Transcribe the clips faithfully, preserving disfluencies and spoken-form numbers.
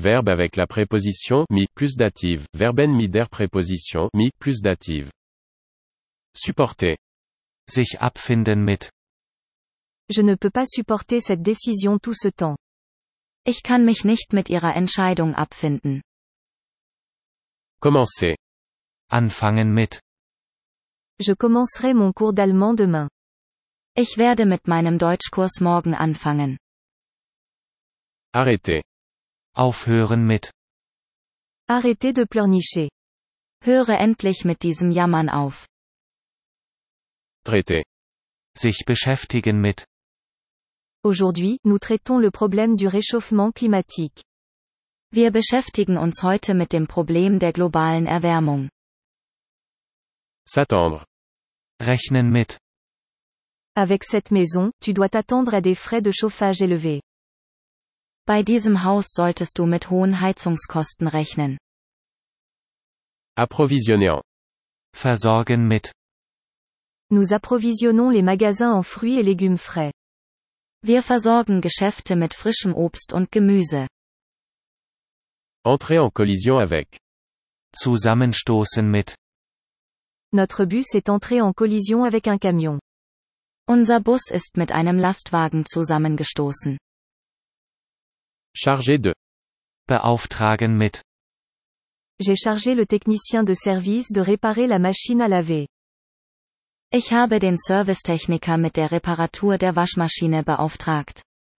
verbe avec la préposition mi plus dative, Verben mit der Präposition mi plus dative. Supporter. Sich abfinden mit. Je ne peux pas supporter cette décision tout ce temps. Ich kann mich nicht mit ihrer Entscheidung abfinden. Commencer. Anfangen mit. Je commencerai mon cours d'allemand demain. Ich werde mit meinem Deutschkurs morgen anfangen. Arrêter. Aufhören mit. Arrêtez de pleurnicher. Höre endlich mit diesem Jammern auf. Traiter. Sich beschäftigen mit. Aujourd'hui, nous traitons le problème du réchauffement climatique. Wir beschäftigen uns heute mit dem Problem der globalen Erwärmung. S'attendre. Rechnen mit. Avec cette maison, tu dois t'attendre à des frais de chauffage élevés. Bei diesem Haus solltest du mit hohen Heizungskosten rechnen. Approvisionner en. Versorgen mit. Nous approvisionnons les magasins en fruits et légumes frais. Wir versorgen Geschäfte mit frischem Obst und Gemüse. Entrer en collision avec. Zusammenstoßen mit. Notre bus est entré en collision avec un camion. Unser Bus ist mit einem Lastwagen zusammengestoßen. Chargé de. Beauftragen mit. J'ai chargé le technicien de service de réparer la machine à laver. Ich habe den Servicetechniker mit der Reparatur der Waschmaschine beauftragt.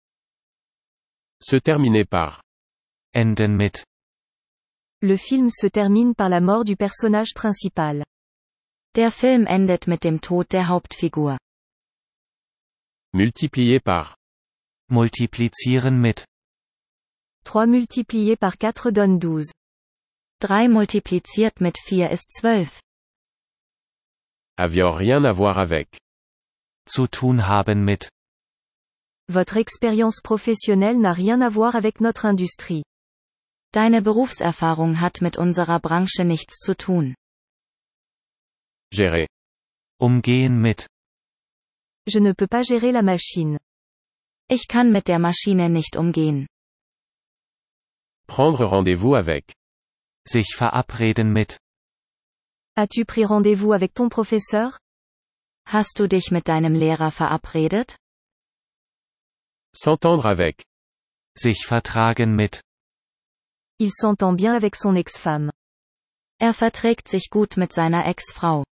Se terminer par. Enden mit. Le film se termine par la mort du personnage principal. Der Film endet mit dem Tod der Hauptfigur. Multiplier par. Multiplizieren mit. trois multiplié par quatre donne douze. drei multipliziert mit vier ist zwölf. Avoir rien à voir avec. Zu tun haben mit. Votre expérience professionnelle n'a rien à voir avec notre industrie. Deine Berufserfahrung hat mit unserer Branche nichts zu tun. Gérer. Umgehen mit. Je ne peux pas gérer la machine. Ich kann mit der Maschine nicht umgehen. Prendre rendez-vous avec. Sich verabreden mit. As-tu pris rendez-vous avec ton professeur? Hast du dich mit deinem Lehrer verabredet? S'entendre avec. Sich vertragen mit. Il s'entend bien avec son ex-femme. Er verträgt sich gut mit seiner Ex-Frau.